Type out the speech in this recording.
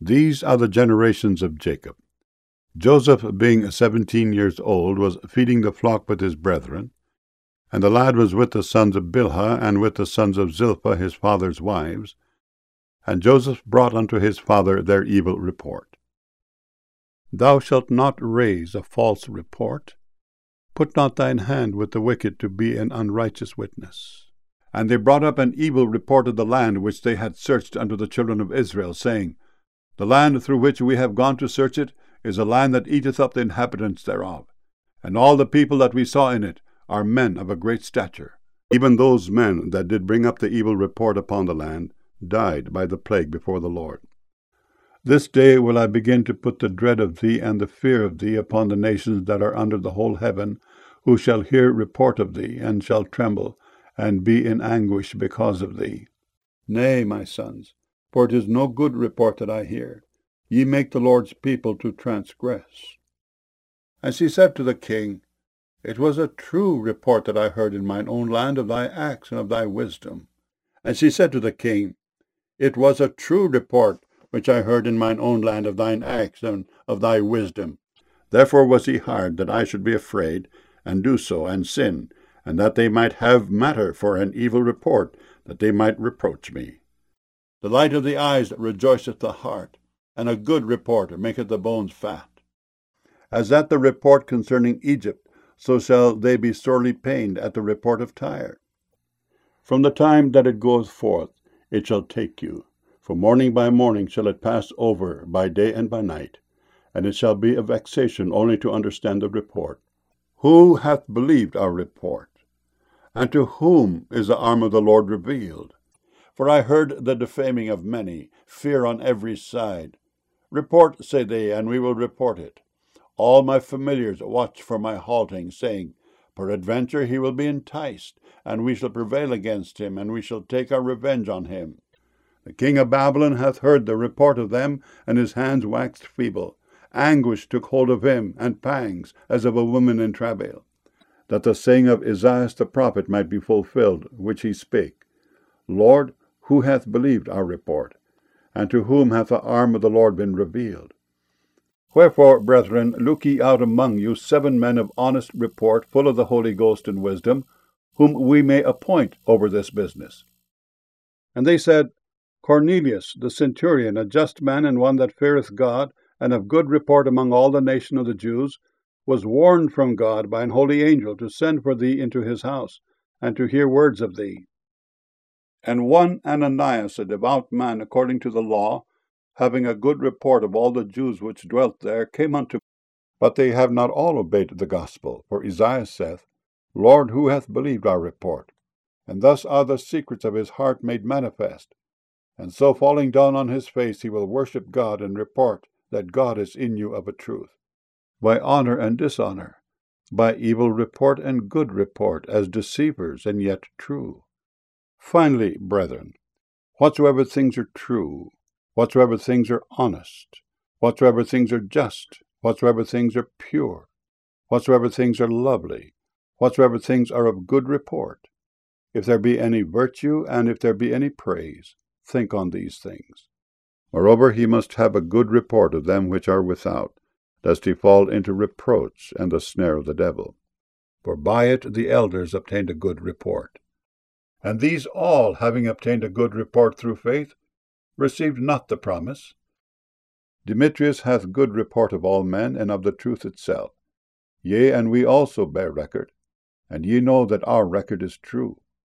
These are the generations of Jacob. Joseph, being 17 years old, was feeding the flock with his brethren, and the lad was with the sons of Bilhah, and with the sons of Zilpah his father's wives. And Joseph brought unto his father their evil report. Thou shalt not raise a false report. Put not thine hand with the wicked to be an unrighteous witness. And they brought up an evil report of the land which they had searched unto the children of Israel, saying, The land through which we have gone to search it is a land that eateth up the inhabitants thereof. And all the people that we saw in it are men of a great stature. Even those men that did bring up the evil report upon the land died by the plague before the Lord. This day will I begin to put the dread of thee and the fear of thee upon the nations that are under the whole heaven, who shall hear report of thee, and shall tremble, and be in anguish because of thee. Nay, my sons, for it is no good report that I hear. Ye make the Lord's people to transgress. And she said to the king, It was a true report that I heard in mine own land of thy acts and of thy wisdom. And she said to the king, It was a true report which I heard in mine own land of thine acts and of thy wisdom. Therefore was he hired, that I should be afraid, and do so, and sin, and that they might have matter for an evil report, that they might reproach me. The light of the eyes rejoiceth the heart, and a good report maketh the bones fat. As at the report concerning Egypt, so shall they be sorely pained at the report of Tyre. From the time that it goeth forth, it shall take you. For morning by morning shall it pass over, by day and by night. And it shall be a vexation only to understand the report. Who hath believed our report? And to whom is the arm of the Lord revealed? For I heard the defaming of many, fear on every side. Report, say they, and we will report it. All my familiars watch for my halting, saying, Peradventure he will be enticed, and we shall prevail against him, and we shall take our revenge on him. The king of Babylon hath heard the report of them, and his hands waxed feeble. Anguish took hold of him, and pangs, as of a woman in travail, that the saying of Esaias the prophet might be fulfilled, which he spake. Lord, who hath believed our report? And to whom hath the arm of the Lord been revealed? Wherefore, brethren, look ye out among you 7 men of honest report, full of the Holy Ghost and wisdom, whom we may appoint over this business. And they said, Cornelius, the centurion, a just man, and one that feareth God, and of good report among all the nation of the Jews, was warned from God by an holy angel to send for thee into his house, and to hear words of thee. And one Ananias, a devout man according to the law, having a good report of all the Jews which dwelt there, came unto me. But they have not all obeyed the gospel. For Esaias saith, Lord, who hath believed our report? And thus are the secrets of his heart made manifest. And so falling down on his face, he will worship God, and report that God is in you of a truth. By honor and dishonor, by evil report and good report, as deceivers and yet true. Finally, brethren, whatsoever things are true, whatsoever things are honest, whatsoever things are just, whatsoever things are pure, whatsoever things are lovely, whatsoever things are of good report, if there be any virtue, and if there be any praise, think on these things. Moreover, he must have a good report of them which are without, lest he fall into reproach and the snare of the devil. For by it the elders obtained a good report. And these all, having obtained a good report through faith, received not the promise. Demetrius hath good report of all men, and of the truth itself. Yea, and we also bear record, and ye know that our record is true.